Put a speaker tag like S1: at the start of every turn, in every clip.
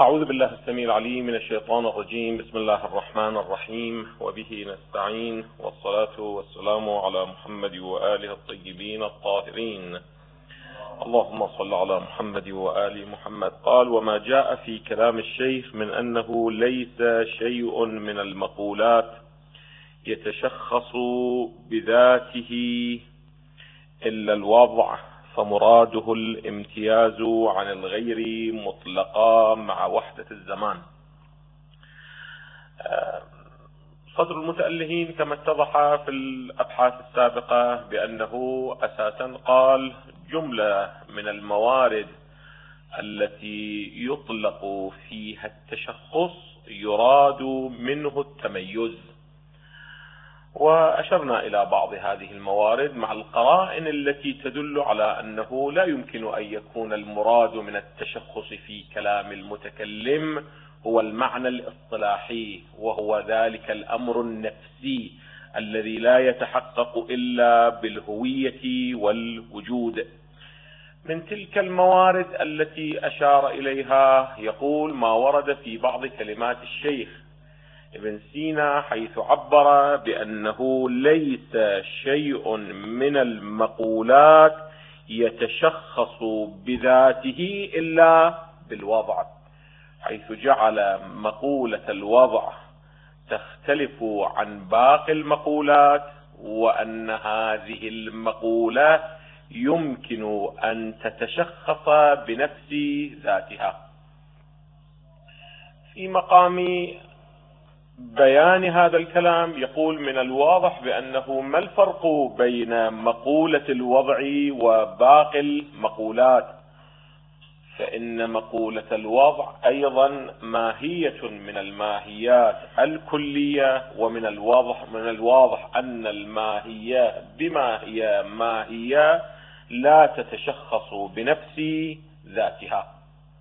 S1: أعوذ بالله السميع العليم من الشيطان الرجيم. بسم الله الرحمن الرحيم، وبه نستعين، والصلاة والسلام على محمد وآله الطيبين الطاهرين. اللهم صل على محمد وآل محمد. قال: وما جاء في كلام الشيخ من أنه ليس شيء من المقولات يتشخص بذاته إلا الوضع، فمراده الامتياز عن الغير مطلقا مع وحدة الزمان. صدر المتألهين كما اتضح في الأبحاث السابقة بأنه أساسا قال جملة من الموارد التي يطلق فيها التشخص يراد منه التميز، وأشرنا إلى بعض هذه الموارد مع القرائن التي تدل على أنه لا يمكن أن يكون المراد من التشخص في كلام المتكلم هو المعنى الاصطلاحي، وهو ذلك الأمر النفسي الذي لا يتحقق إلا بالهوية والوجود. من تلك الموارد التي أشار إليها يقول ما ورد في بعض كلمات الشيخ ابن سينا، حيث عبر بأنه ليس شيء من المقولات يتشخص بذاته إلا بالوضع، حيث جعل مقولة الوضع تختلف عن باقي المقولات، وأن هذه المقولة يمكن أن تتشخص بنفس ذاتها. في مقام بيان هذا الكلام يقول من الواضح بأنه ما الفرق بين مقولة الوضع وباقي المقولات، فإن مقولة الوضع أيضا ماهية من الماهيات الكلية، ومن الواضح أن الماهية بما هي ماهية لا تتشخص بنفس ذاتها.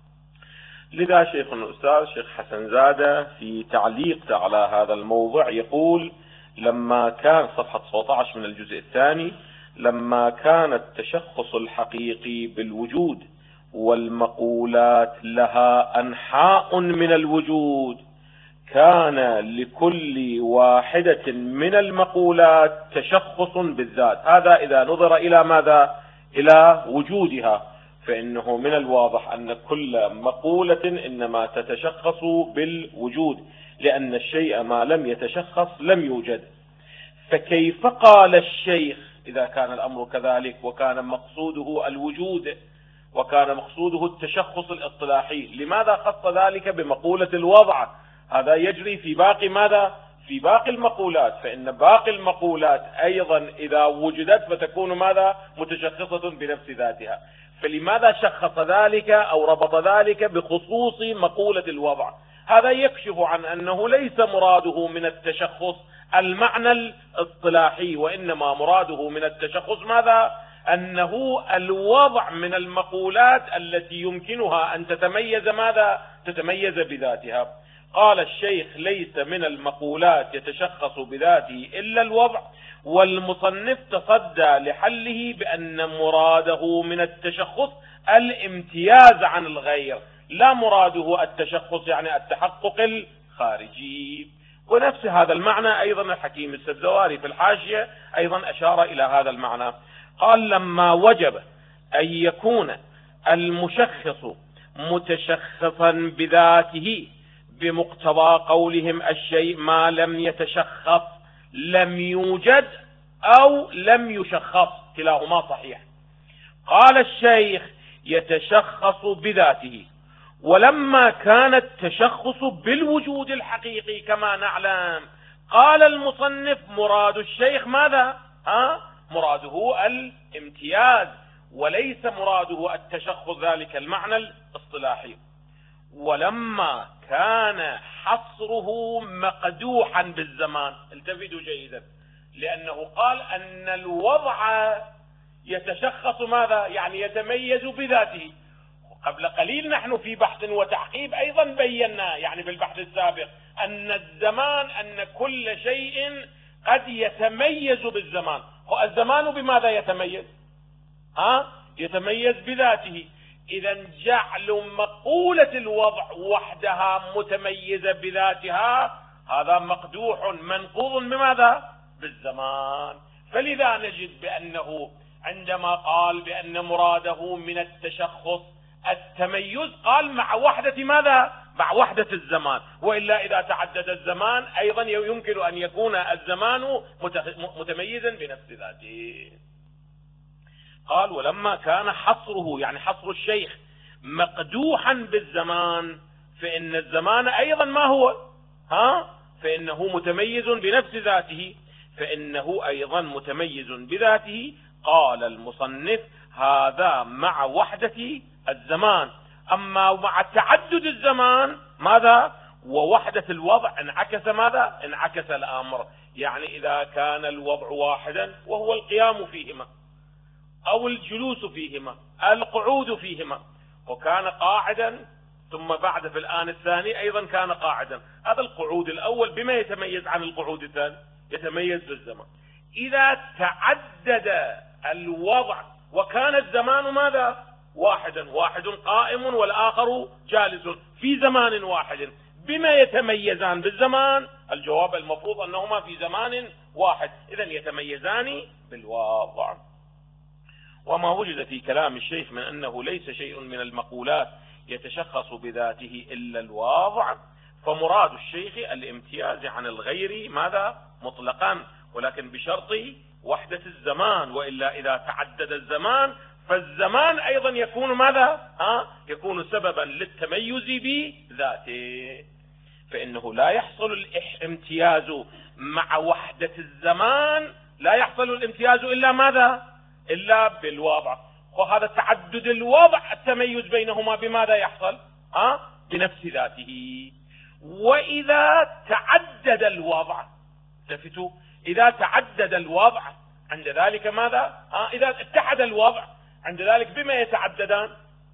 S1: لذا شيخنا الأستاذ شيخ حسن زادة في تعليق على هذا الموضوع يقول لما كان صفحة 17 من الجزء الثاني: لما كان التشخص الحقيقي بالوجود والمقولات لها أنحاء من الوجود، كان لكل واحدة من المقولات تشخص بالذات. هذا إذا نظر إلى ماذا؟ إلى وجودها، فإنه من الواضح أن كل مقولة إنما تتشخص بالوجود، لأن الشيء ما لم يتشخص لم يوجد. فكيف قال الشيخ إذا كان الأمر كذلك وكان مقصوده الوجود وكان مقصوده التشخص الاصطلاحي، لماذا خص ذلك بمقولة الوضع؟ هذا يجري في باقي ماذا؟ في باقي المقولات، فإن باقي المقولات أيضا إذا وجدت فتكون ماذا؟ متشخصة بنفس ذاتها. فلماذا شخص ذلك أو ربط ذلك بخصوص مقولة الوضع؟ هذا يكشف عن أنه ليس مراده من التشخص المعنى الاصطلاحي، وإنما مراده من التشخص ماذا؟ أنه الوضع من المقولات التي يمكنها أن تتميز ماذا؟ تتميز بذاتها. قال الشيخ ليس من المقولات يتشخص بذاته إلا الوضع، والمصنف تصدى لحله بأن مراده من التشخص الامتياز عن الغير، لا مراده التشخص يعني التحقق الخارجي. ونفس هذا المعنى أيضا الحكيم السبزواري في الحاشية أيضا أشار إلى هذا المعنى. قال لما وجب أن يكون المشخص متشخصا بذاته بمقتضى قولهم الشيء ما لم يتشخص لم يوجد أو لم يشخص، كلاهما صحيح. قال الشيخ يتشخص بذاته، ولما كان التشخص بالوجود الحقيقي كما نعلم، قال المصنف مراد الشيخ ماذا؟ مراده الامتياز، وليس مراده التشخص ذلك المعنى الاصطلاحي. ولما كان حصره مقدوحا بالزمان، التفتوا جيدا، لأنه قال أن الوضع يتشخص ماذا؟ يعني يتميز بذاته. قبل قليل نحن في بحث وتحقيق أيضا بينا، يعني بالبحث السابق، أن الزمان أن كل شيء قد يتميز بالزمان. الزمان بماذا يتميز؟ يتميز بذاته. إذا جعل مقولة الوضع وحدها متميزة بذاتها هذا مقدوح منقوض بماذا؟ بالزمان. فلذا نجد بأنه عندما قال بأن مراده من التشخص التميز قال مع وحدة ماذا؟ مع وحدة الزمان، وإلا إذا تعدد الزمان أيضا يمكن أن يكون الزمان متميزا بنفس ذاته. قال ولما كان حصره يعني حصر الشيخ مقدوحا بالزمان فإن الزمان أيضا ما هو؟ فإنه متميز بنفس ذاته، فإنه أيضا متميز بذاته. قال المصنف هذا مع وحدة الزمان. أما مع تعدد الزمان ماذا؟ ووحدة الوضع انعكس ماذا؟ انعكس الأمر. يعني إذا كان الوضع واحدا وهو القيام فيهما أو الجلوس فيهما القعود فيهما، وكان قاعدا ثم بعد في الآن الثاني أيضا كان قاعدا، هذا القعود الأول بما يتميز عن القعود الثاني؟ يتميز بالزمان. إذا تعدد الوضع وكان الزمان ماذا؟ واحدا، واحد قائم والآخر جالس في زمان واحد، بما يتميزان بالزمان؟ الجواب المفروض أنهما في زمان واحد، إذن يتميزان بالوضع. وما وجد في كلام الشيخ من أنه ليس شيء من المقولات يتشخص بذاته إلا الوضع، فمراد الشيخ الامتياز عن الغير ماذا؟ مطلقا، ولكن بشرط وحدة الزمان، وإلا إذا تعدد الزمان فالزمان أيضا يكون ماذا؟ يكون سببا للتميز بذاته. فإنه لا يحصل الامتياز مع وحدة الزمان، لا يحصل الامتياز إلا ماذا؟ إلا بالوضع. وهذا تعدد الوضع التميز بينهما بماذا يحصل؟ بنفس ذاته. وإذا تعدد الوضع، التفتوا، إذا تعدد الوضع عند ذلك ماذا؟ إذا اتحد الوضع عند ذلك بما يتعددان؟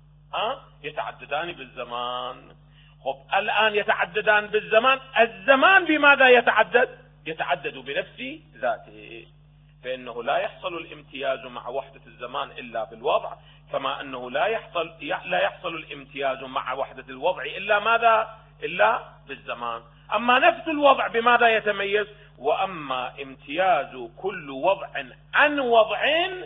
S1: يتعددان بالزمان. خب الآن يتعددان بالزمان، الزمان بماذا يتعدد؟ يتعدد بنفس ذاته. فإنه لا يحصل الامتياز مع وحدة الزمان إلا بالوضع، كما أنه لا يحصل الامتياز مع وحدة الوضع إلا ماذا؟ إلا بالزمان. أما نفس الوضع بماذا يتميز؟ وأما امتياز كل وضع عن وضع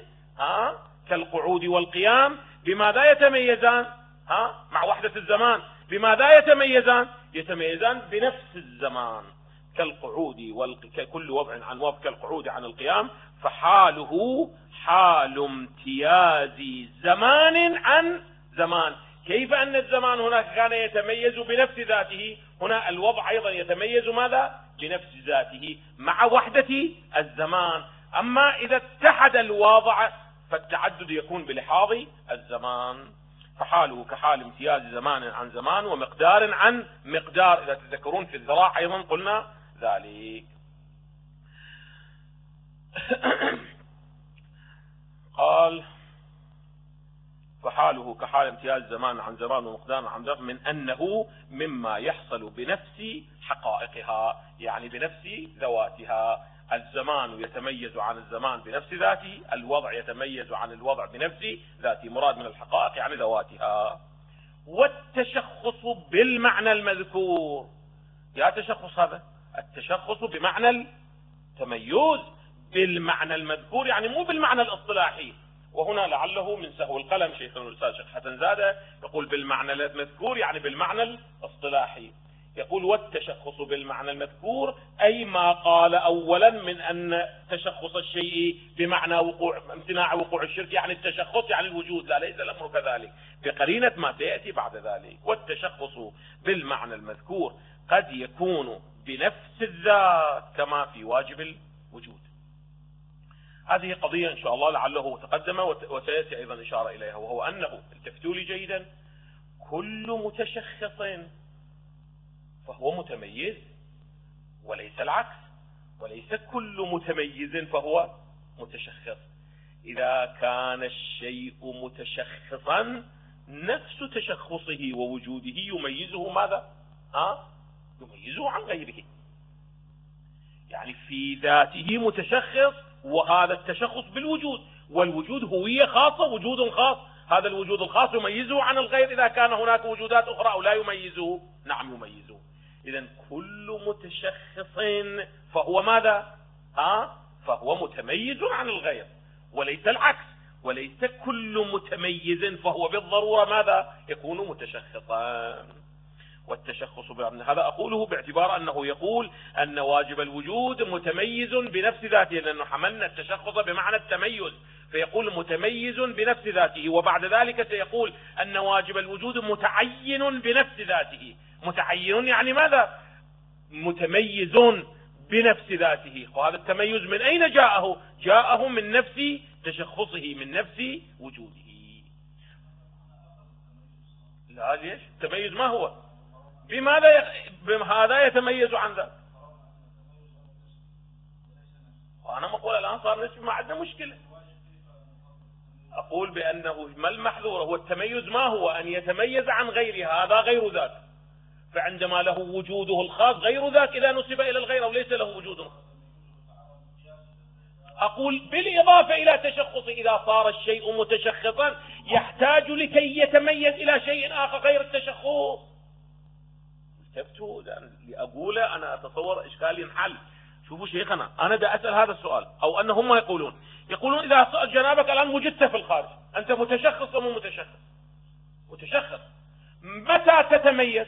S1: كالقعود والقيام بماذا يتميزان؟ مع وحدة الزمان بماذا يتميزان؟ يتميزان بنفس الزمان، كالقعود كل وضع عن وضع كالقعود عن القيام، فحاله حال امتياز زمان عن زمان. كيف أن الزمان هناك كان يتميز بنفس ذاته، هنا الوضع أيضا يتميز ماذا؟ بنفس ذاته مع وحدة الزمان. أما إذا اتحد الوضع فالتعدد يكون بلحاظ الزمان، فحاله كحال امتياز زمان عن زمان ومقدار عن مقدار. إذا تذكرون في الذراع أيضا قلنا ذلك. قال فحاله كحال امتياز زمان عن زمان ومقدار عن مقدار، من أنه مما يحصل بنفس حقائقها، يعني بنفس ذواتها. الزمان يتميز عن الزمان بنفس ذاته، الوضع يتميز عن الوضع بنفس ذاته، مراد من الحقائق يعني ذواتها. والتشخص بالمعنى المذكور، يا تشخص هذا التشخص بمعنى التميز بالمعنى المذكور، يعني مو بالمعنى الاصطلاحي. وهنا لعله من سهو القلم شيخنا الأستاذ شيخ حسن زادة يقول بالمعنى المذكور يعني بالمعنى الاصطلاحي. يقول والتشخص بالمعنى المذكور أي ما قال أولا من أن تشخص الشيء بمعنى امتناع وقوع الشرك، يعني التشخص يعني الوجود، لا ليس الأمر كذلك بقرينة ما سيأتي بعد ذلك. والتشخص بالمعنى المذكور قد يكون بنفس الذات كما في واجب الوجود. هذه قضية إن شاء الله لعله تقدم وسيأتي أيضا إشارة إليها، وهو أنه التفتوا لي جيدا كل متشخص فهو متميز وليس العكس، وليس كل متميز فهو متشخص. إذا كان الشيء متشخصا نفس تشخصه ووجوده يميزه ماذا؟ يميزه عن غيره، يعني في ذاته متشخص، وهذا التشخص بالوجود، والوجود هوية خاصة، وجود خاص. هذا الوجود الخاص يميزه عن الغير إذا كان هناك وجودات أخرى أو لا يميزه؟ نعم يميزه. إذن كل متشخص فهو ماذا؟ فهو متميز عن الغير، وليس العكس. وليس كل متميز فهو بالضرورة ماذا؟ يكون متشخصا. والتشخص هذا أقوله باعتبار أنه يقول أن واجب الوجود متميز بنفس ذاته، لأنه حملنا التشخص بمعنى التميز، فيقول متميز بنفس ذاته، وبعد ذلك سيقول أن واجب الوجود متعين بنفس ذاته. متعين يعني ماذا؟ متميز بنفس ذاته. وهذا التميز من أين جاءه؟ جاءه من نفس تشخصه، من نفس وجوده. لا ليش؟ التميز ما هو؟ بماذا يتميز عن ذلك؟ وأنا أقول الآن صار نسبي، ما عندنا مشكلة. أقول بأنه ما المحذور هو التميز. ما هو؟ أن يتميز عن غيره، هذا غير ذاك. فعندما له وجوده الخاص غير ذاك إذا نسب إلى الغير أو ليس له وجود. أقول بالإضافة إلى تشخصه، إذا صار الشيء متشخصا يحتاج لكي يتميز إلى شيء آخر غير التشخص. كتبته لأقول أنا أتصور إشكال ينحل. شوفوا شيخنا، أنا دا أسأل هذا السؤال، أو أن هم يقولون إذا سأل جنابك الآن وجدت في الخارج، أنت متشخص أو مو متشخص؟ متشخص. متى تتميز؟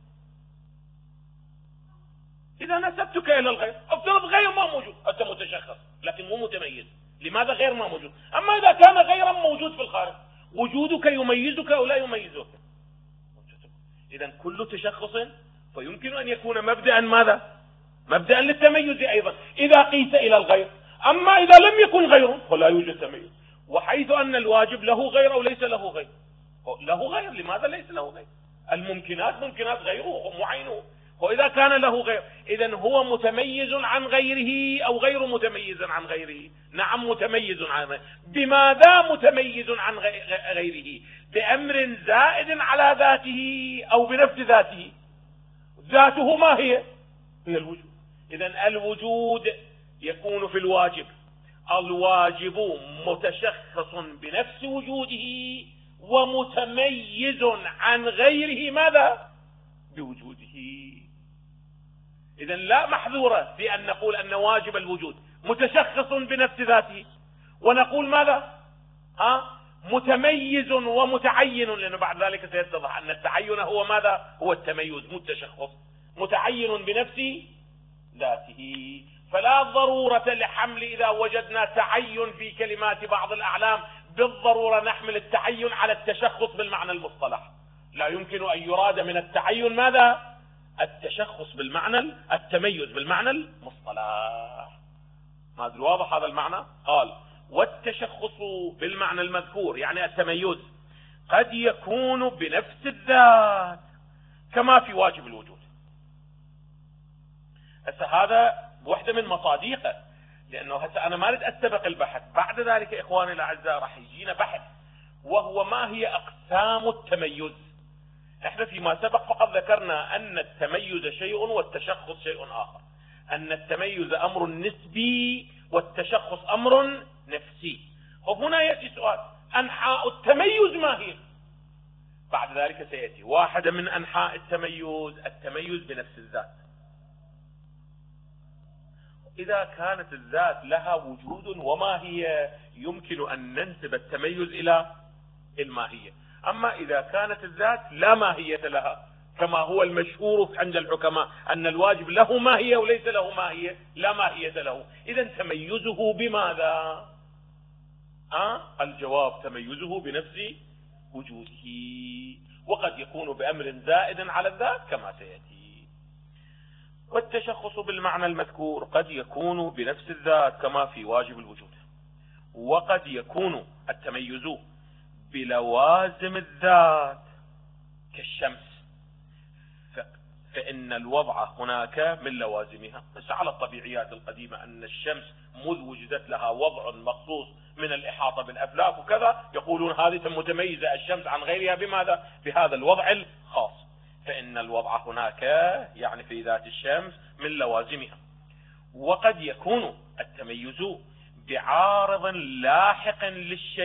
S1: إذا نسبتك إلى الغير. افترض غير ما موجود، أنت متشخص لكن مو متميز. لماذا غير ما موجود؟ أما إذا كان غيرا موجود في الخارج، وجودك يميزك أو لا يميزك؟ إذا كل تشخص فيمكن أن يكون مبدأ ماذا؟ مبدأ للتميز أيضا إذا قيس إلى الغير. أما إذا لم يكن غيره فلا يوجد تميز. وحيث أن الواجب له غير أو ليس له غير؟ له غير. لماذا ليس له غير؟ الممكنات ممكنات غيره معينه. وإذا كان له غير إذن هو متميز عن غيره أو غير متميز عن غيره؟ نعم متميز عن غيره. بماذا متميز عن غيره؟ بأمر زائد على ذاته أو بنفس ذاته؟ ذاته ما هي؟ هي الوجود. إذن الوجود يكون في الواجب. الواجب متشخص بنفس وجوده ومتميز عن غيره ماذا؟ بوجوده. إذن لا محذورة في أن نقول أن واجب الوجود متشخص بنفس ذاته، ونقول ماذا؟ متميز ومتعين، لأنه بعد ذلك سيتضح أن التعين هو ماذا؟ هو التميز مو التشخص. متعين بنفس ذاته. فلا ضرورة لحمل إذا وجدنا تعين في كلمات بعض الأعلام بالضرورة نحمل التعين على التشخص بالمعنى المصطلح. لا يمكن أن يراد من التعين ماذا؟ التشخص بالمعنى التميز بالمعنى المصطلح. ما أدري واضح هذا المعنى؟ قال والتشخص بالمعنى المذكور يعني التميز قد يكون بنفس الذات كما في واجب الوجود. هسه هذا واحدة من مصادقه، لأنه هسه أنا ما أريد أستبق البحث. بعد ذلك إخواني الأعزاء راح يجينا بحث، وهو ما هي أقسام التميز. احنا فيما سبق فقط ذكرنا أن التميز شيء والتشخص شيء آخر، أن التميز أمر نسبي والتشخص أمر نفسي. وهنا يأتي سؤال: أنحاء التميز ما هي؟ بعد ذلك سيأتي واحدة من أنحاء التميز بنفس الذات. إذا كانت الذات لها وجود وماهية يمكن أن ننسب التميز إلى الماهية. أما إذا كانت الذات لا ماهية لها كما هو المشهور عند الحكماء أن الواجب له ماهية وليس له ماهية، لا ماهية له، إذن تميزه بماذا؟ الجواب تميزه بنفس وجوده، وقد يكون بأمر زائد على الذات كما سيأتي. والتشخص بالمعنى المذكور قد يكون بنفس الذات كما في واجب الوجود، وقد يكون التميز بلوازم الذات كالشمس، فإن الوضع هناك من لوازمها. بس على الطبيعيات القديمة أن الشمس مذ وجدت لها وضع مخصوص من الإحاطة بالأفلاك وكذا، يقولون هذه متميزة الشمس عن غيرها بماذا؟ بهذا الوضع الخاص. فإن الوضع هناك يعني في ذات الشمس من لوازمها. وقد يكون التميز بعارض لاحق للشيء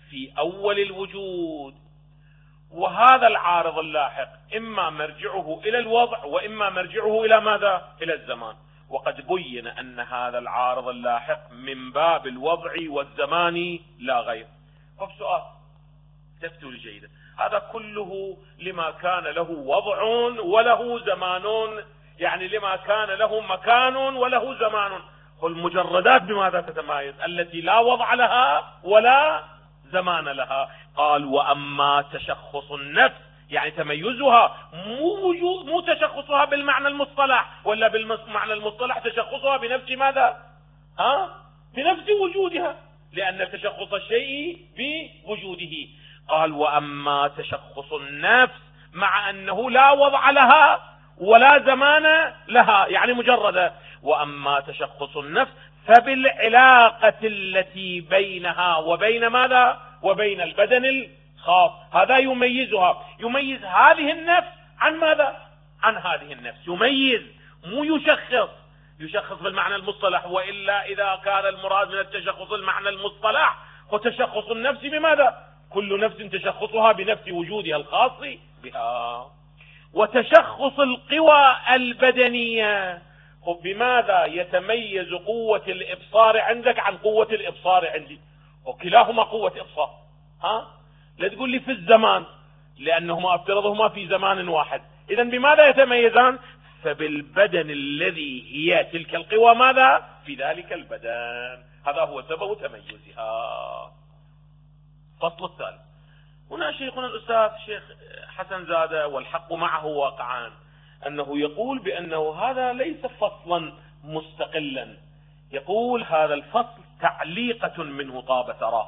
S1: في أول الوجود. وهذا العارض اللاحق إما مرجعه إلى الوضع وإما مرجعه إلى ماذا؟ إلى الزمان. وقد بين أن هذا العارض اللاحق من باب الوضع والزمان لا غير. فبسؤال تفتوا لي جيدا، هذا كله لما كان له وضع وله زمان، يعني لما كان له مكان وله زمان. والمجردات بماذا تتمايز؟ التي لا وضع لها ولا زمان لها. قال وأما تشخص النفس، يعني تميزها، مو تشخصها بالمعنى المصطلح، ولا بالمعنى المصطلح تشخصها بنفس ماذا؟ بنفس وجودها، لأن تشخص الشيء بوجوده. قال وأما تشخص النفس مع أنه لا وضع لها ولا زمان لها، يعني مجردة. وأما تشخص النفس فبالعلاقة التي بينها وبين ماذا؟ وبين البدن الخاص. هذا يميزها، يميز هذه النفس عن ماذا؟ عن هذه النفس. يميز، مو يشخص بالمعنى المصطلح، وإلا إذا كان المراد من التشخص المعنى المصطلح وتشخص النفس بماذا؟ كل نفس تشخصها بنفس وجودها الخاص بها. وتشخص القوى البدنية، بماذا يتميز قوة الإبصار عندك عن قوة الإبصار عندي؟ وكلاهما قوة إبصار. لا تقول لي في الزمان، لأنهما افترضهما في زمان واحد. إذا بماذا يتميزان؟ فبالبدن الذي هي تلك القوى ماذا؟ في ذلك البدن. هذا هو سبب تميزها. فصل الثالث. هنا شيخنا الأستاذ شيخ حسن زادة، والحق معه واقعان، أنه يقول بأنه هذا ليس فصلا مستقلا، يقول هذا الفصل تعليقة منه طاب ثراه،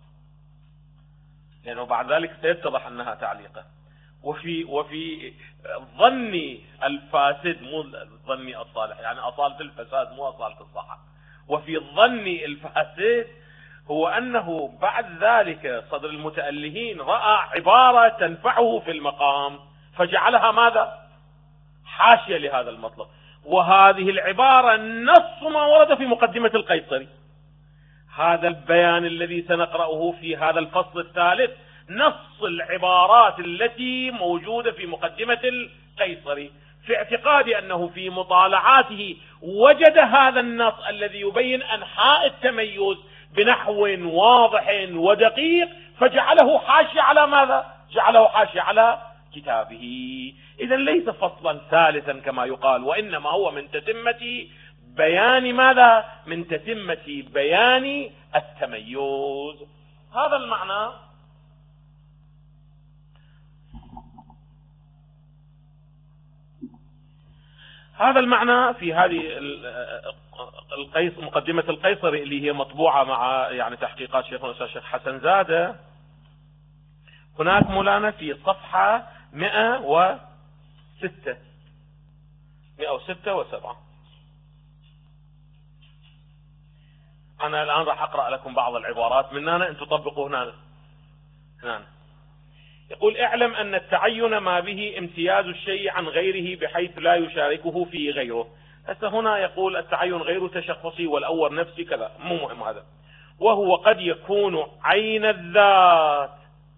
S1: لأنه بعد ذلك سيتضح أنها تعليقة. وفي ظني الفاسد، مو ظني الصالح، يعني أصالة الفساد مو أصالة الصحة. وفي ظني الفاسد هو أنه بعد ذلك صدر المتألهين رأى عبارة تنفعه في المقام فجعلها ماذا؟ حاشية لهذا المطلب. وهذه العبارة نص ما ورد في مقدمة القيصري. هذا البيان الذي سنقرأه في هذا الفصل الثالث نص العبارات التي موجودة في مقدمة القيصري، في اعتقادي أنه في مطالعاته وجد هذا النص الذي يبين أنحاء التميز بنحو واضح ودقيق، فجعله حاشية على ماذا؟ جعله حاشية على كتابه. إذن ليس فصلا ثالثا كما يقال، وإنما هو من تتمة بيان ماذا؟ من تتمة بيان التميز. هذا المعنى في هذه مقدمة القيصري اللي هي مطبوعة مع يعني تحقيقات شيخنا الأستاذ الشيخ حسن زادة. هناك مولانا في صفحة 106 و7. أنا الآن راح أقرأ لكم بعض العبارات من هنا، أنتم طبقوا هنا. يقول اعلم أن التعين ما به امتياز الشيء عن غيره بحيث لا يشاركه فيه غيره. هسه هنا يقول التعين غير تشخصي والأول نفسي كذا، مو مهم هذا. وهو قد يكون عين الذات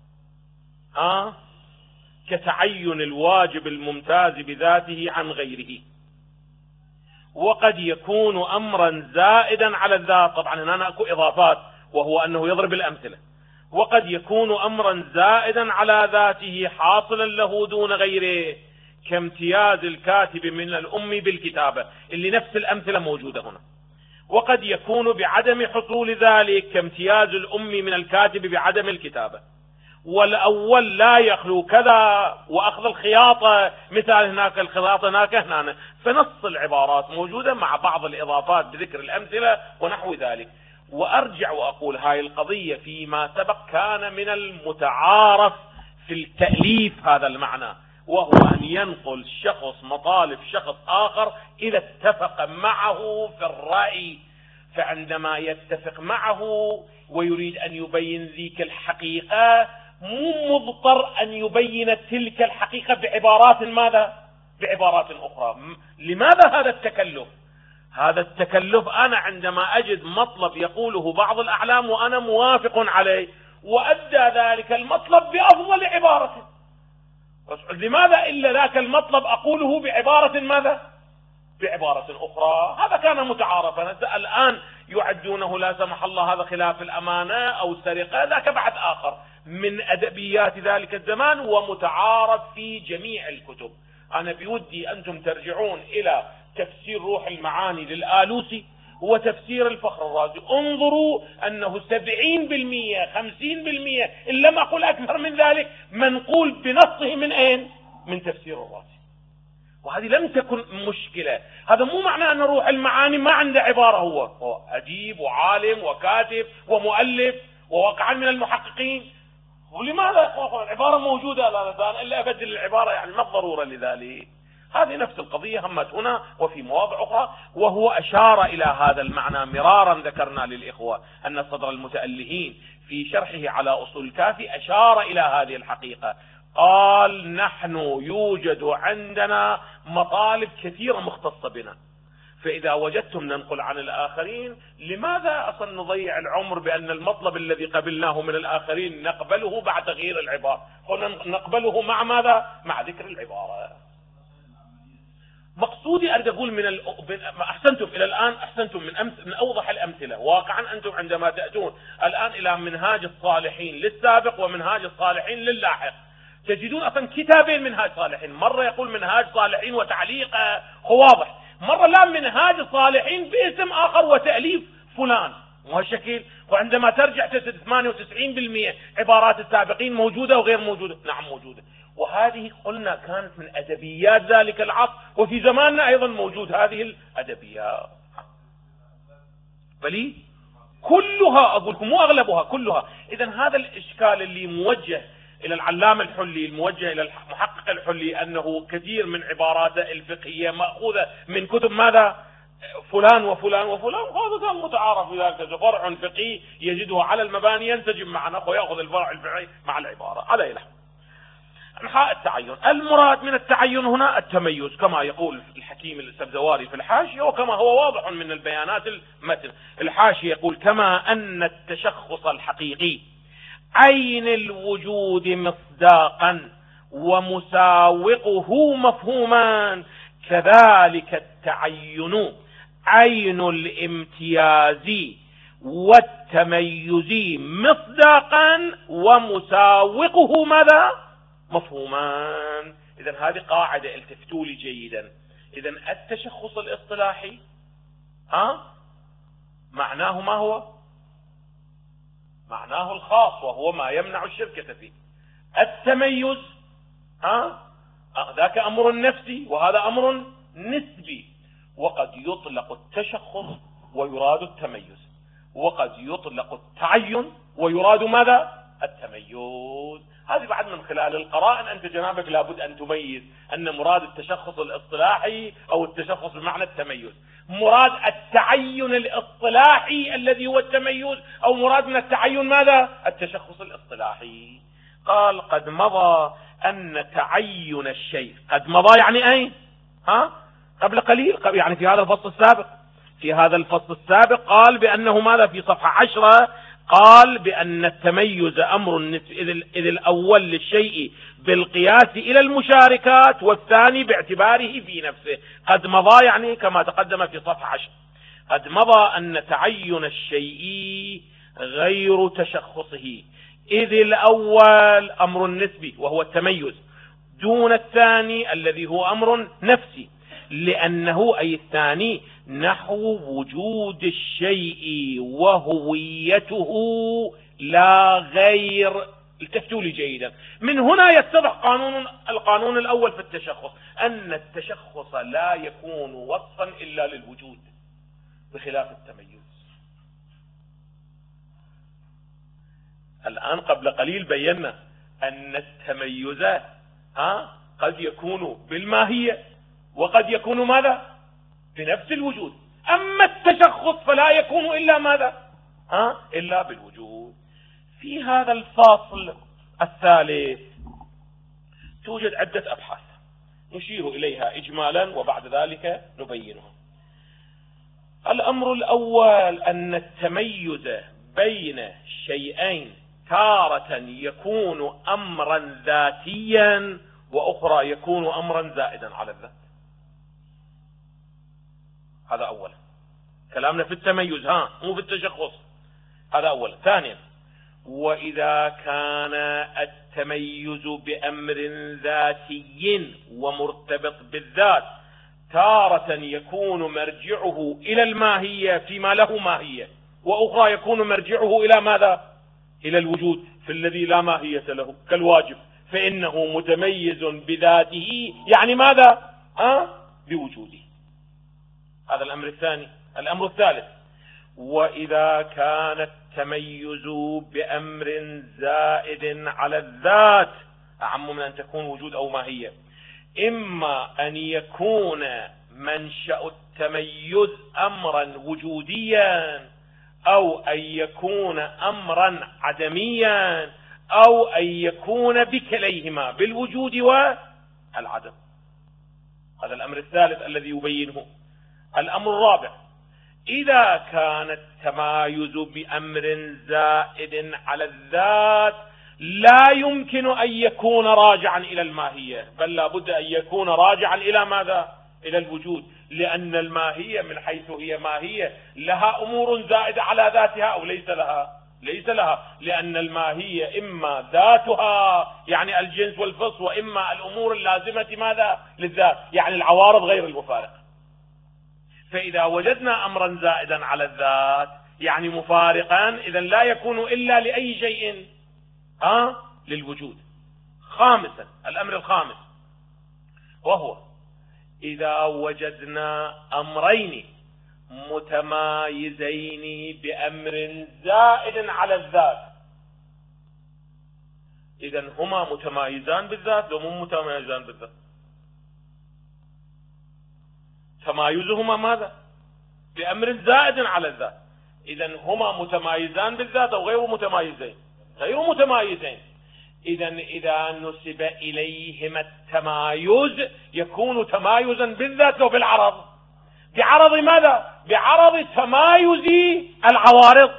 S1: كتعين الواجب الممتاز بذاته عن غيره، وقد يكون أمرا زائدا على الذات. طبعا هنا اكو إضافات، وهو أنه يضرب الأمثلة. وقد يكون أمرا زائدا على ذاته حاصلا له دون غيره، كامتياز الكاتب من الأم بالكتابة، اللي نفس الأمثلة موجودة هنا. وقد يكون بعدم حصول ذلك، كامتياز الأم من الكاتب بعدم الكتابة. والأول لا يخلو كذا، وأخذ الخياطة مثال هناك، الخياطة هناك هنا. فنص العبارات موجودة مع بعض الإضافات بذكر الأمثلة ونحو ذلك. وأرجع وأقول هاي القضية فيما سبق كان من المتعارف في التأليف هذا المعنى، وهو أن ينقل شخص مطالب شخص آخر إذا اتفق معه في الرأي. فعندما يتفق معه ويريد أن يبين ذيك الحقيقة، مو مضطر أن يبين تلك الحقيقة بعبارات ماذا؟ بعبارات أخرى. لماذا هذا التكلف؟ هذا التكلف أنا عندما أجد مطلب يقوله بعض الأعلام وأنا موافق عليه، وأدى ذلك المطلب بأفضل عبارة. لماذا إلا ذاك المطلب أقوله بعبارة ماذا؟ بعبارة أخرى. هذا كان متعارفا. الآن يعدونه لا سمح الله هذا خلاف الأمانة أو السرقة، ذاك بعد آخر من أدبيات ذلك الزمان ومتعارف في جميع الكتب. أنا بودي أنتم ترجعون إلى تفسير روح المعاني للآلوسي وتفسير الفخر الرازي، انظروا أنه 70% 50% إن لم أقول أكثر من ذلك منقول بنصه من أين؟ من تفسير الرازي. وهذه لم تكن مشكلة. هذا مو معنى أن روح المعاني ما عنده عبارة، هو أديب وعالم وكاتب ومؤلف وواقعا من المحققين. ولماذا العبارة موجودة لا نزال إلا أبدل العبارة؟ يعني ما الضرورة لذلك؟ هذه نفس القضية همت هنا وفي مواضع أخرى. وهو أشار إلى هذا المعنى مرارا. ذكرنا للإخوة أن صدر المتألهين في شرحه على أصول الكافي أشار إلى هذه الحقيقة. قال نحن يوجد عندنا مطالب كثيرة مختصة بنا، فإذا وجدتم ننقل عن الآخرين لماذا أصلا نضيع العمر بأن المطلب الذي قبلناه من الآخرين نقبله بعد تغيير العبارة، نقبله مع ماذا؟ مع ذكر العبارة. مقصودي أريد أقول أحسنتم إلى الآن، أحسنتم من أوضح الأمثلة. واقعا أنتم عندما تأتون الآن إلى منهاج الصالحين للسابق ومنهاج الصالحين للاحق تجدون أصلا كتابين منهاج صالحين، مرة يقول منهاج صالحين وتعليقه هو واضح، مرة لا منهاج الصالحين باسم آخر وتأليف فلان وهالشكل. وعندما ترجع تجد 98% عبارات السابقين موجودة وغير موجودة. نعم موجودة. وهذه قلنا كانت من أدبيات ذلك العصر، وفي زماننا أيضا موجود هذه الأدبيات. بل كلها أقول لكم مو أغلبها كلها. إذن هذا الإشكال اللي موجه إلى العلامة الحلي، الموجه إلى المحقق الحلي، أنه كثير من عباراته الفقهية مأخوذة من كتب ماذا؟ فلان وفلان وفلان. هذا كان متعارف في ذلك. فرع فقهي يجده على المباني ينسجم مع نحو ويأخذ الفرع الفقهي مع العبارة. على إله أنحاء التعين. المراد من التعين هنا التميز كما يقول الحكيم السبزواري في الحاشية، وكما هو واضح من البيانات المتن. الحاشية يقول كما أن التشخص الحقيقي عين الوجود مصداقا ومساوقه مفهوما، كذلك التعين عين الامتياز والتميز مصداقا ومساوقه ماذا؟ مفهومان. إذن هذه قاعدة التفتوا لي جيدا. إذن التشخص الاصطلاحي معناه ما هو؟ معناه الخاص وهو ما يمنع الشركة فيه. التميز ذاك أمر نفسي وهذا أمر نسبي. وقد يطلق التشخص ويراد التميز، وقد يطلق التعين ويراد ماذا؟ التميز. هذه بعد من خلال القرائن أنت جنابك لابد أن تميز أن مراد التشخص الاصطلاحي أو التشخص بمعنى التميز مراد التعين الاصطلاحي الذي هو التميز، أو مراد من التعين ماذا؟ التشخص الاصطلاحي. قال قد مضى أن تعين الشيء، قد مضى يعني أين؟ قبل قليل، يعني في هذا الفصل السابق. في هذا الفصل السابق قال بأنه ماذا؟ في صفحة 10 قال بأن التميز أمر إذ الأول للشيء بالقياس إلى المشاركات، والثاني باعتباره في نفسه. قد مضى يعني كما تقدم في صفحة 10 قد مضى أن تعين الشيء غير تشخصه، إذ الأول أمر نسبي وهو التميز دون الثاني الذي هو أمر نفسي، لأنه أي الثاني نحو وجود الشيء وهويته لا غير. التفتوا لي جيدا. من هنا يتضح القانون الأول في التشخص، أن التشخص لا يكون وصفا إلا للوجود بخلاف التميز. الآن قبل قليل بينا أن التميز قد يكون بالماهية وقد يكون ماذا؟ بنفس الوجود. أما التشخص فلا يكون إلا ماذا؟ إلا بالوجود. في هذا الفاصل الثالث توجد عدة أبحاث نشير إليها إجمالا وبعد ذلك نبينها. الأمر الأول أن التميز بين شيئين تارة يكون أمرا ذاتيا وأخرى يكون أمرا زائدا على الذات. هذا أولا، كلامنا في التميز مو في التشخص. هذا أولا. ثانيا، وإذا كان التميز بأمر ذاتي ومرتبط بالذات تارة يكون مرجعه إلى الماهية فيما له ماهية، وأخرى يكون مرجعه إلى ماذا؟ إلى الوجود في الذي لا ماهية له، كالواجب، فإنه متميز بذاته، يعني ماذا؟ بوجوده. هذا الأمر الثاني. الأمر الثالث، وإذا كان التميز بأمر زائد على الذات أعم من أن تكون وجود أو ماهية، إما أن يكون منشأ التميز أمرا وجوديا، أو أن يكون أمرا عدميا، أو أن يكون بكليهما، بالوجود والعدم. هذا الأمر الثالث الذي يبينه. الأمر الرابع، إذا كان التمايز بأمر زائد على الذات لا يمكن أن يكون راجعا إلى الماهية، بل لا بد أن يكون راجعا إلى ماذا؟ إلى الوجود، لأن الماهية من حيث هي ماهية لها أمور زائدة على ذاتها أو ليس لها؟ ليس لها، لأن الماهية إما ذاتها يعني الجنس والفصل، وإما الأمور اللازمة ماذا؟ للذات، يعني العوارض غير المفارقة. فإذا وجدنا أمرا زائدا على الذات يعني مفارقا، إذن لا يكون إلا لأي شيء؟ للوجود. خامسا، الأمر الخامس، وهو إذا وجدنا أمرين متمايزين بأمر زائد على الذات، إذن هما متمايزان بالذات لو مو متمايزان بالذات؟ تمايزهما ماذا؟ بأمر زائد على الذات. إذن هما متمايزان بالذات أو غير متمايزين؟ غير متمايزين. إذن إذا نسب إليهما التمايز يكون تمايزا بالذات أو بالعرض؟ بعرض ماذا؟ بعرض تمايز العوارض.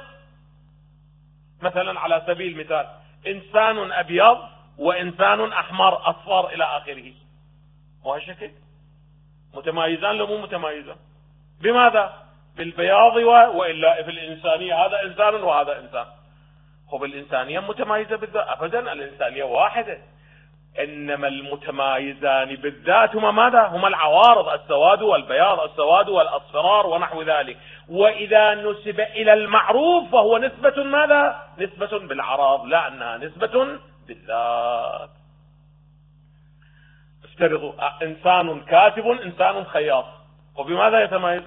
S1: مثلا على سبيل المثال، إنسان أبيض وإنسان أحمر أصفر إلى آخره، وهالشكل متمايزان لو مو متمايزان؟ بماذا؟ بالبياض وإلا في الإنسانية هذا إنسان وهذا إنسان. هو بالإنسانية متمايزة بالذات؟ أبدا، الإنسانية واحدة. إنما المتمايزان بالذات هما ماذا؟ هما العوارض، السواد والبياض، السواد والأصفرار ونحو ذلك. وإذا نسب إلى المعروف فهو نسبة ماذا؟ نسبة بالعرض، لا أنها نسبة بالذات. افترضوا إنسان كاتب إنسان خياط، وبماذا يتمايز؟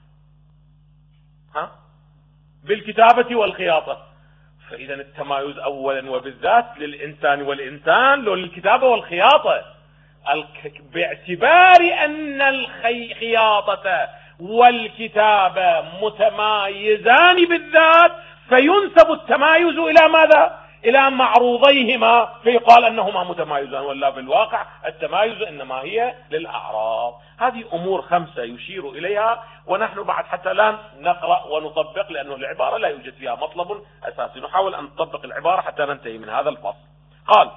S1: بالكتابة والخياطة. فإذا التمايز أولا وبالذات للإنسان والإنسان، لو للكتابة والخياطة، باعتبار أن الخياطة والكتابة متمايزان بالذات فينسب التمايز إلى ماذا؟ إلى معروضيهما، فيقال أنهما متمايزان، ولا بالواقع التمايز إنما هي للأعراض. هذه أمور 5 يشير إليها، ونحن بعد حتى لا نقرأ ونطبق، لأنه العبارة لا يوجد فيها مطلب أساسي، نحاول أن نطبق العبارة حتى ننتهي من هذا الفصل. قال: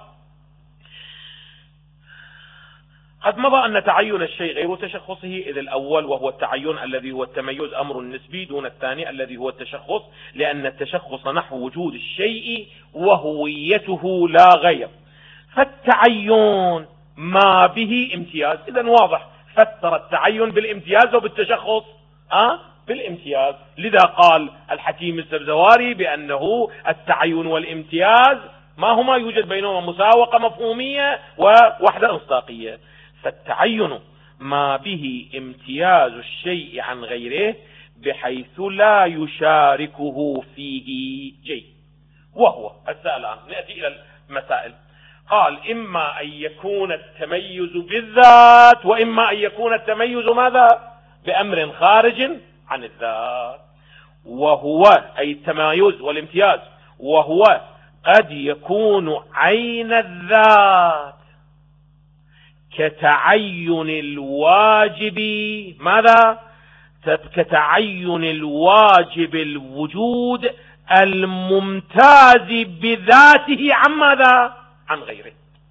S1: قد مضى أن تعين الشيء غير تشخصه، إذ الأول وهو التعين الذي هو التميز أمر نسبي دون الثاني الذي هو التشخص، لأن التشخص نحو وجود الشيء وهويته لا غير. فالتعين ما به امتياز، إذا واضح، فسر التعين بالامتياز وبالتشخص بالامتياز. لذا قال الحكيم السبزواري بأنه التعين والامتياز ما هما يوجد بينهما مساوقة مفهومية ووحدة مصداقية. فالتعين ما به امتياز الشيء عن غيره بحيث لا يشاركه فيه شيء. وهو الآن نأتي إلى المسائل. قال: إما أن يكون التميز بالذات، وإما أن يكون التميز ماذا؟ بأمر خارج عن الذات. وهو أي التمايز والامتياز، وهو قد يكون عين الذات كتعين الواجب ماذا؟ كتعين الواجب الوجود الممتاز بذاته عن ماذا؟ عن غيره.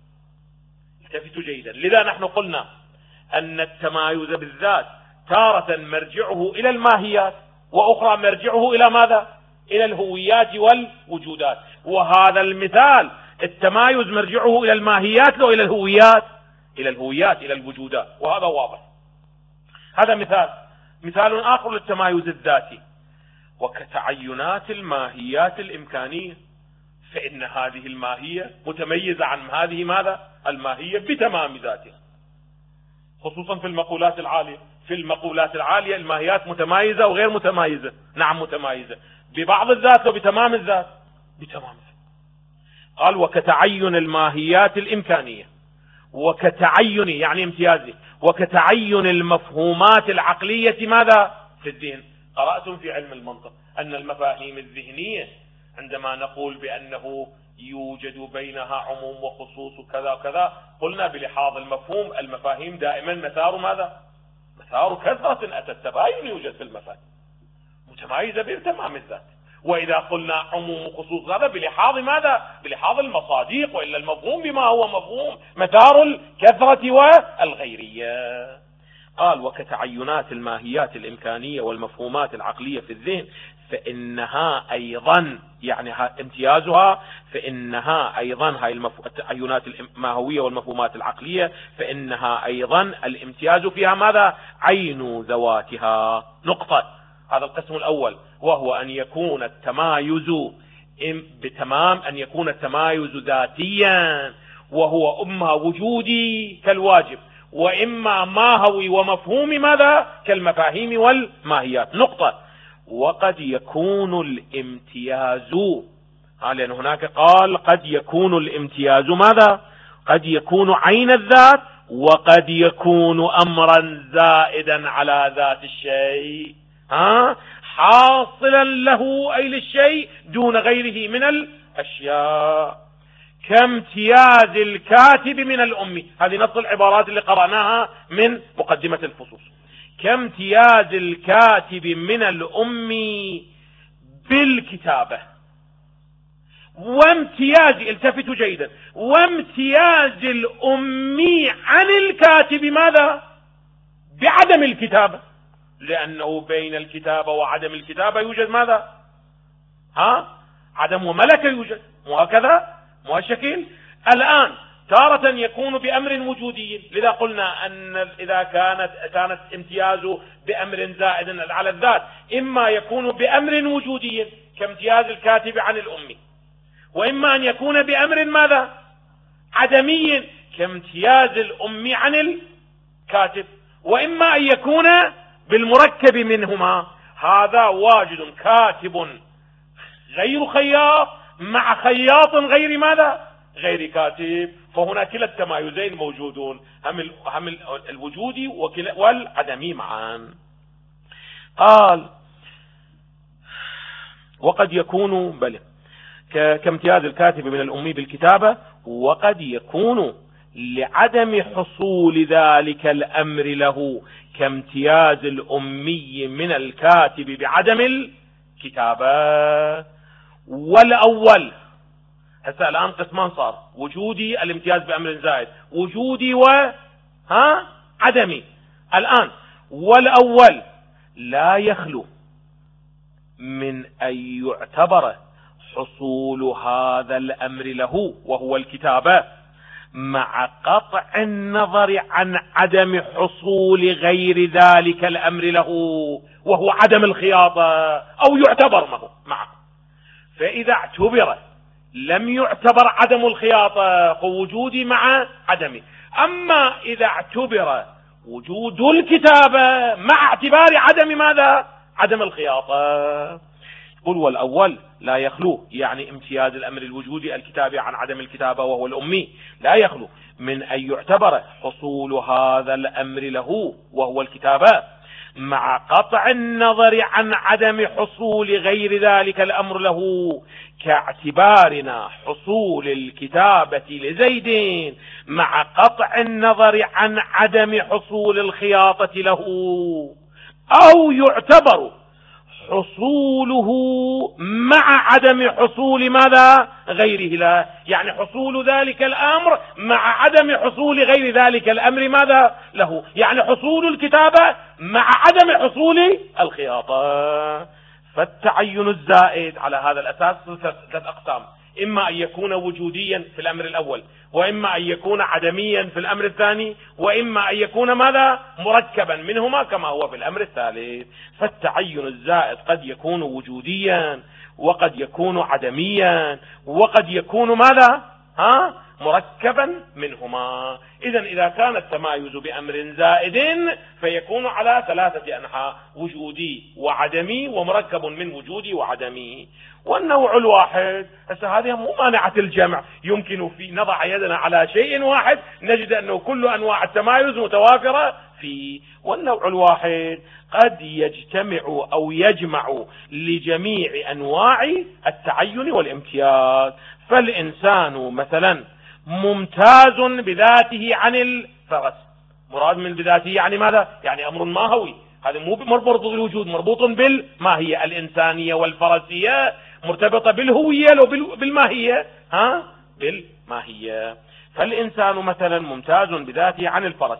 S1: التفتوا جيدا. لذا نحن قلنا أن التمايز بالذات تارة مرجعه إلى الماهيات، وأخرى مرجعه إلى ماذا؟ إلى الهويات والوجودات. وهذا المثال التمايز مرجعه إلى الماهيات أو إلى الهويات؟ إلى الهويات، إلى الوجودات، وهذا واضح. هذا مثال آخر للتمايز الذاتي. وكتعينات الماهيات الإمكانية، فإن هذه الماهية متميزة عن هذه ماذا؟ الماهية بتمام ذاتها، خصوصا في المقولات العالية. في المقولات العالية الماهيات متمايزة وغير متمايزة. نعم متمايزة ببعض الذات وبتمام الذات. بتمام الذات. قال وكتعين الماهيات الإمكانية، وكتعين يعني امتيازه، وكتعين المفهومات العقلية ماذا؟ في الذهن. قرأتم في علم المنطق أن المفاهيم الذهنية عندما نقول بأنه يوجد بينها عموم وخصوص وكذا وكذا، قلنا بلحاظ المفهوم المفاهيم دائما مثار ماذا؟ مثار كثرة أتى التباين يوجد في المفاهيم متمايزة بتمام الذات. وإذا قلنا عموم وخصوص هذا بلحاظ ماذا؟ بلحاظ المصادق، وإلا المفهوم بما هو مفهوم مثار الكثرة والغيرية. قال وكتعينات الماهيات الإمكانية والمفهومات العقلية في الذهن، فإنها أيضا يعني امتيازها، فإنها أيضا هاي التعينات الماهوية والمفهومات العقلية، فإنها أيضا الامتياز فيها ماذا؟ عين ذواتها. نقطة. هذا القسم الأول، وهو أن يكون التمايز بتمام، أن يكون التمايز ذاتيا، وهو إما وجودي كالواجب، وإما ماهوي ومفهوم ماذا؟ كالمفاهيم والماهيات. نقطة. وقد يكون الامتياز، لأن هناك قال قد يكون الامتياز ماذا؟ قد يكون عين الذات، وقد يكون أمرا زائدا على ذات الشيء، حاصلا له أي للشيء دون غيره من الأشياء، كامتياز الكاتب من الأم. هذه نص العبارات اللي قرأناها من مقدمة الفصوص. كامتياز الكاتب من الأم بالكتابة، وامتياز، التفتوا جيدا، وامتياز الأم عن الكاتب ماذا؟ بعدم الكتابة، لأنه بين الكتابة وعدم الكتابة يوجد ماذا؟ عدم وملكة يوجد، وهكذا مؤشكل. الآن تارة يكون بأمر وجودي، لذا قلنا أن إذا كانت امتيازه بأمر زائد على الذات، إما يكون بأمر وجودي كامتياز الكاتب عن الأم، وإما أن يكون بأمر ماذا؟ عدمي كامتياز الأم عن الكاتب، وإما أن يكون بالمركب منهما. هذا واجد كاتب غير خياط مع خياط غير ماذا؟ غير كاتب. فهنا كلا التمايزين موجودون، هم الوجودي والعدمي معا. قال وقد يكون كامتياز الكاتب من الأمي بالكتابة، وقد يكون لعدم حصول ذلك الأمر له كامتياز الأمي من الكاتب بعدم الكتابة. والأول هسه الآن قسمان صار، وجودي الامتياز بأمر زائد، وجودي عدمي. الآن والأول لا يخلو من أن يعتبر حصول هذا الأمر له وهو الكتابة مع قطع النظر عن عدم حصول غير ذلك الأمر له وهو عدم الخياطة، أو يعتبر معه. فإذا اعتبر لم يعتبر عدم الخياطة فوجودي مع عدمه. أما إذا اعتبر وجود الكتابة مع اعتبار عدم ماذا؟ عدم الخياطة. قل والأول لا يخلو، يعني امتياز الأمر الوجودي الكتابي عن عدم الكتابة وهو الأمي، لا يخلو من أن يعتبر حصول هذا الأمر له وهو الكتابة مع قطع النظر عن عدم حصول غير ذلك الأمر له، كاعتبارنا حصول الكتابة لزيد مع قطع النظر عن عدم حصول الخياطة له. أو يعتبر حصوله مع عدم حصول ماذا؟ غيره له. يعني حصول ذلك الأمر مع عدم حصول غير ذلك الأمر ماذا له؟ يعني حصول الكتابة مع عدم حصول الخياطة. فالتعين الزائد على هذا الأساس ثلاث أقسام: إما أن يكون وجوديا في الأمر الأول، وإما أن يكون عدميا في الأمر الثاني، وإما أن يكون ماذا؟ مركبا منهما كما هو في الأمر الثالث. فالتعين الزائد قد يكون وجوديا، وقد يكون عدميا، وقد يكون ماذا؟ مركبا منهما. إذا كان التمايز بأمر زائد فيكون على ثلاثة أنحاء: وجودي وعدمي ومركب من وجودي وعدمي. والنوع الواحد هذه مو مانعة الجمع، يمكن في نضع يدنا على شيء واحد نجد أنه كل أنواع التمايز متوافرة فيه. والنوع الواحد قد يجتمع أو يجمع لجميع أنواع التعين والامتياز. فالإنسان مثلا ممتاز بذاته عن الفرس. مراد من بذاته يعني ماذا؟ يعني أمر ماهوي، هذا مو مربوط بالوجود، مربوط بالماهية. الإنسانية والفرسية مرتبطة بالهوية لو بالماهية، بالماهية. فالإنسان مثلا ممتاز بذاته عن الفرس،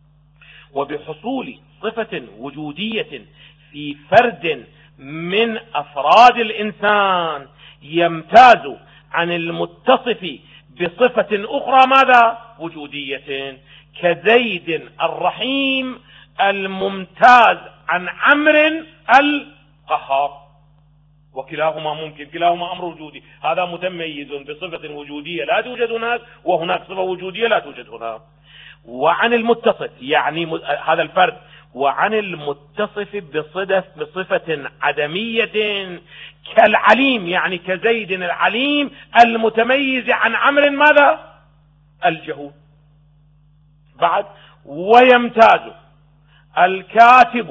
S1: وبحصول صفة وجودية في فرد من أفراد الإنسان يمتاز عن المتصف بصفة أخرى ماذا؟ وجودية، كزيد الرحيم الممتاز عن عمرو القهار. وكلاهما ممكن، كلاهما أمر وجودي. هذا متميز بصفة وجودية لا توجد هناك، وهناك صفة وجودية لا توجد هناك. وعن المتصف يعني هذا الفرد، وعن المتصف بصفة عدمية كالعليم، يعني كزيد العليم المتميز عن عمرو ماذا؟ الجهول. بعد: ويمتاز الكاتب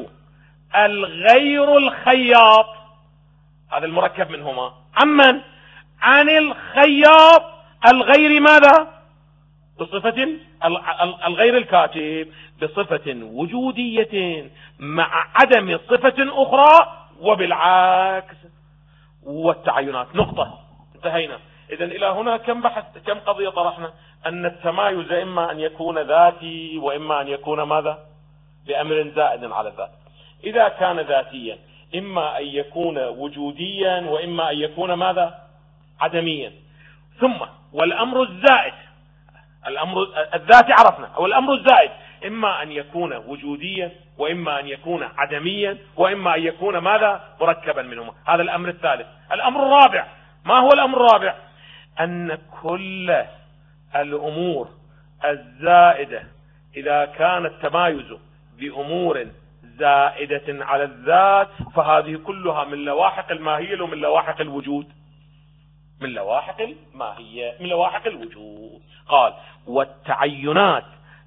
S1: الغير الخياط، هذا المركب منهما، عمن؟ عن الخياط الغير ماذا؟ بصفة الغير الكاتب بصفة وجودية مع عدم صفة أخرى وبالعكس. والتعينات نقطة، انتهينا. إذن إلى هنا كم قضية طرحنا؟ أن التمايز إما أن يكون ذاتي، وإما أن يكون ماذا؟ بأمر زائد على الذات. إذا كان ذاتيا إما أن يكون وجوديا، وإما أن يكون ماذا؟ عدميا. ثم والأمر الزائد، الأمر الذاتي عرفنا، أو الأمر الزائد إما أن يكون وجوديا، وإما أن يكون عدميا، وإما أن يكون ماذا؟ مركبا منهما. هذا الأمر الثالث. الأمر الرابع، ما هو الأمر الرابع؟ أن كل الأمور الزائدة إذا كان التمايز بأمور زائدة على الذات فهذه كلها من لواحق الماهية ومن لواحق الوجود، من لواحق الماهية، من لواحق الوجود. قال: والتعينات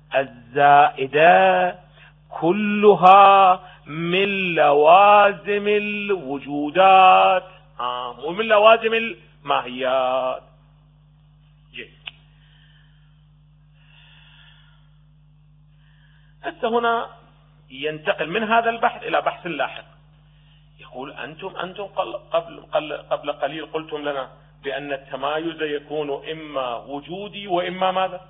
S1: الزائدة كلها من لوازم الوجودات، ومن لوازم الماهيات. حتى هنا ينتقل من هذا البحث إلى بحث لاحق. يقول: أنتم قبل قليل قلتم لنا بأن التمايز يكون إما وجودي وإما ماذا؟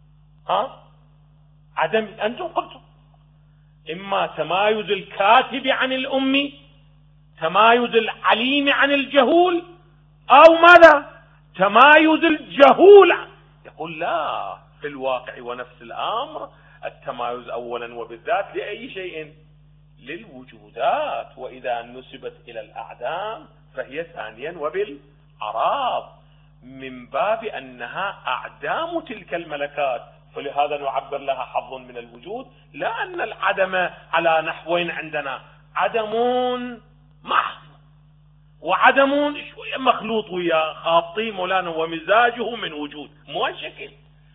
S1: عدمي. أنتم قلتم إما تمايز الكاتب عن الأمي، تمايز العليم عن الجهول، أو ماذا؟ تمايز الجهول. يقول: لا، في الواقع ونفس الأمر التمايز أولا وبالذات لأي شيء؟ للوجودات، وإذا نسبت إلى الأعدام فهي ثانيا وبالأعراض، من باب أنها أعدام تلك الملكات، فلهذا نعبر لها حظ من الوجود. لا أن العدم على نحوين عندنا: عدم محض وعدم شوية مخلوط ويا خاطي مولانا ومزاجه من وجود، مو الشكل،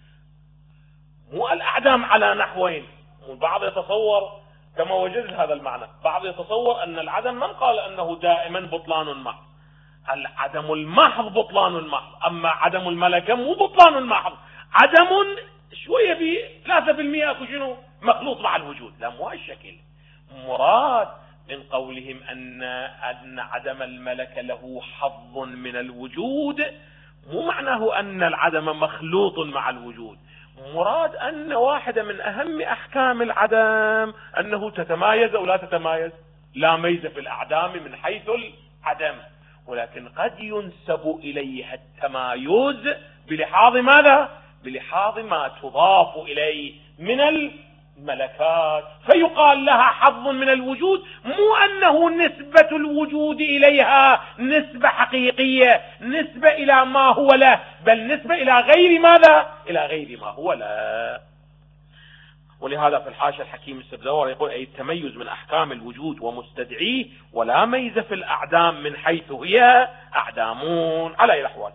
S1: مو الأعدام على نحوين. والبعض يتصور كما وجدت هذا المعنى، بعض يتصور أن العدم من قال أنه دائما بطلان محض. العدم المحض بطلان محض، أما عدم الملكة مو بطلان محض، عدم شوية ب 3% أكو شنو مخلوط مع الوجود. لا، مو هالشكل. مراد من قولهم أن عدم الملك له حظ من الوجود، مو معناه أن العدم مخلوط مع الوجود، مراد أن واحدة من أهم أحكام العدم أنه تتمايز أو لا تتمايز، لا ميزة في الأعدام من حيث العدم، ولكن قد ينسب إليها التمايز بلحاظ ماذا؟ بلحاظ ما تضاف إليه من الملكات، فيقال لها حظ من الوجود، مو أنه نسبة الوجود إليها نسبة حقيقية، نسبة إلى ما هو له، بل نسبة إلى غير ماذا؟ إلى غير ما هو له. ولهذا في الحاشية الحكيم السبزواري يقول: أي التميز من أحكام الوجود ومستدعيه، ولا ميز في الأعدام من حيث هي أعدامون على أي الأحوال.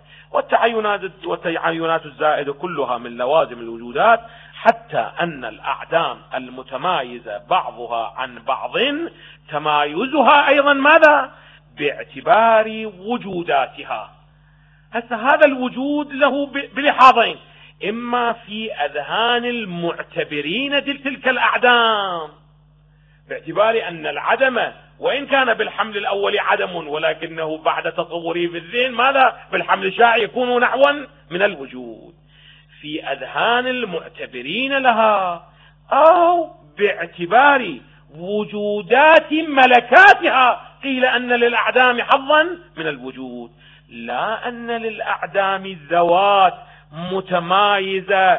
S1: والتعينات الزائدة كلها من لوازم الوجودات، حتى أن الأعدام المتمايزة بعضها عن بعض تمايزها أيضا ماذا؟ باعتبار وجوداتها. هذا الوجود له بلحاظين: إما في أذهان المعتبرين تلك الأعدام باعتبار أن العدم وإن كان بالحمل الأول عدم، ولكنه بعد تطوره في الذهن ماذا؟ بالحمل الشائع يكون نحوا من الوجود، في أذهان المعتبرين لها، أو باعتبار وجودات ملكاتها قيل أن للأعدام حظا من الوجود، لا أن للأعدام ذوات متمايزة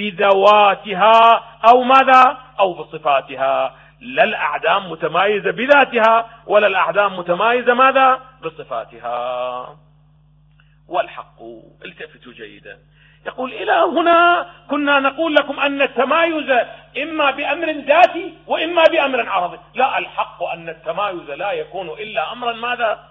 S1: بذواتها أو ماذا؟ أو بصفاتها. لا الأعدام متمايزة بذاتها ولا الأعدام متمايزة ماذا؟ بصفاتها. والحق، التفتوا جيدا، يقول: إلى هنا كنا نقول لكم أن التمايز إما بأمر ذاتي وإما بأمر عرضي. لا، الحق أن التمايز لا يكون إلا أمرا ماذا؟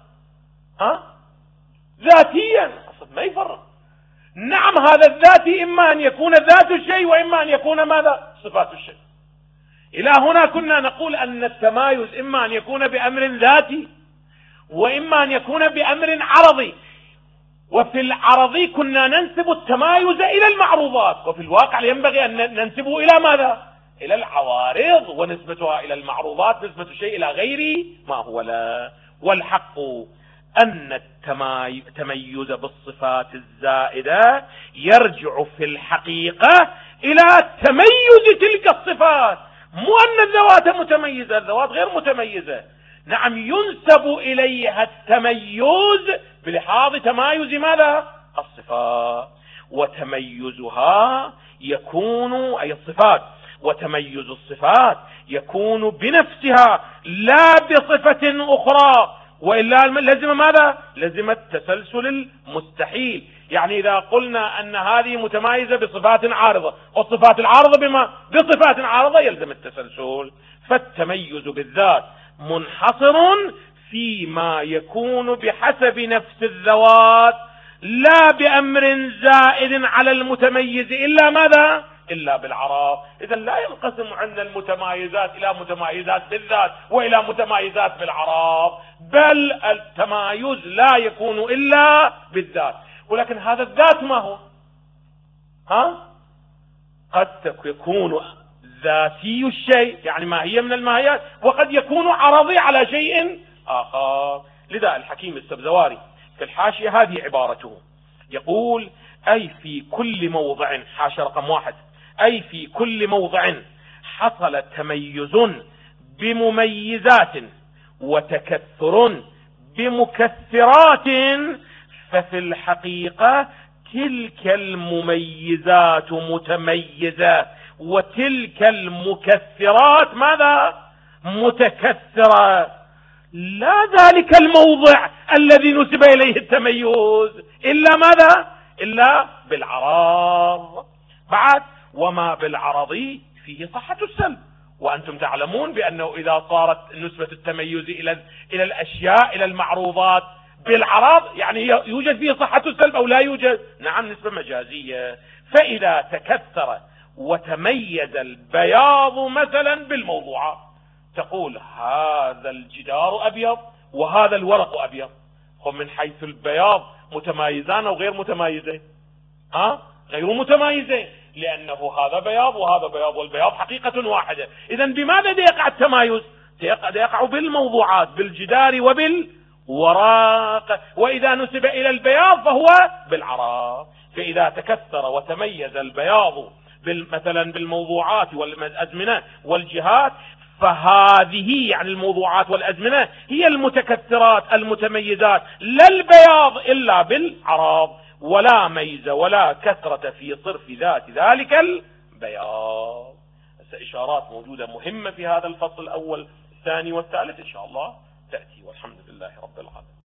S1: ذاتيا، أصلا ما يفرق. نعم، هذا الذاتي إما أن يكون ذات الشيء وإما أن يكون ماذا؟ صفات الشيء. إلى هنا كنا نقول أن التمايز إما أن يكون بأمر ذاتي وإما أن يكون بأمر عرضي، وفي العرضي كنا ننسب التمايز إلى المعروضات، وفي الواقع ينبغي أن ننسبه إلى ماذا؟ إلى العوارض، ونسبتها إلى المعروضات نسبة الشيء إلى غير ما هو له. والحق أن التميز بالصفات الزائدة يرجع في الحقيقة إلى تميز تلك الصفات، مو أن الذوات متميزة، الذوات غير متميزة. نعم، ينسب إليها التميز بلحاظ تمايز ماذا؟ الصفات، وتميزها يكون أي الصفات، وتميز الصفات يكون بنفسها لا بصفة أخرى، وإلا لزم ماذا؟ لزم التسلسل المستحيل. يعني إذا قلنا أن هذه متمايزة بصفات عارضة والصفات العارضة بصفات عارضة يلزم التسلسل. فالتميز بالذات منحصر فيما يكون بحسب نفس الذوات، لا بأمر زائد على المتميز إلا ماذا؟ إلا بالعرض. إذا لا ينقسم عندنا المتمايزات إلى متمايزات بالذات وإلى متمايزات بالعرض، بل التمايز لا يكون إلا بالذات. ولكن هذا الذات ما هو؟ قد يكون ذاتي الشيء، يعني ما هي من الماهيات، وقد يكون عرضي على شيء آخر. لذا الحكيم السبزواري في الحاشية هذه عبارته، يقول: أي في كل موضع، حاشية رقم 1، أي في كل موضع حصل تميز بمميزات وتكثر بمكثرات، ففي الحقيقة تلك المميزات متميزة وتلك المكثرات ماذا؟ متكثرة. لا ذلك الموضع الذي نسب إليه التميز إلا ماذا؟ إلا بالعرض. بعد: وما بالعرض فيه صحة السلب، وأنتم تعلمون بأنه إذا صارت نسبة التميز إلى الأشياء إلى المعروضات بالعرض يعني يوجد فيه صحة السلب أو لا يوجد؟ نعم، نسبة مجازية. فإذا تكثر وتميز البياض مثلا بالموضوعات، تقول هذا الجدار أبيض وهذا الورق أبيض، هم من حيث البياض متمايزان أو غير متمايزين؟ غير متمايزين، لأنه هذا بياض وهذا بياض، والبياض حقيقة واحدة. إذن بماذا يقع التمايز؟
S2: يقع بالموضوعات، بالجدار وبالوراق. وإذا نسب إلى البياض فهو بالعراق. فإذا تكثر وتميز البياض مثلا بالموضوعات والأزمنة والجهات، فهذه يعني الموضوعات والأزمنة هي المتكثرات المتميزات، لا البياض إلا بالعراض، ولا ميز ولا كثرة في صرف ذات ذلك البياض. إشارات موجودة مهمة في هذا الفصل الأول الثاني والثالث إن شاء الله تأتي، والحمد لله رب العالمين.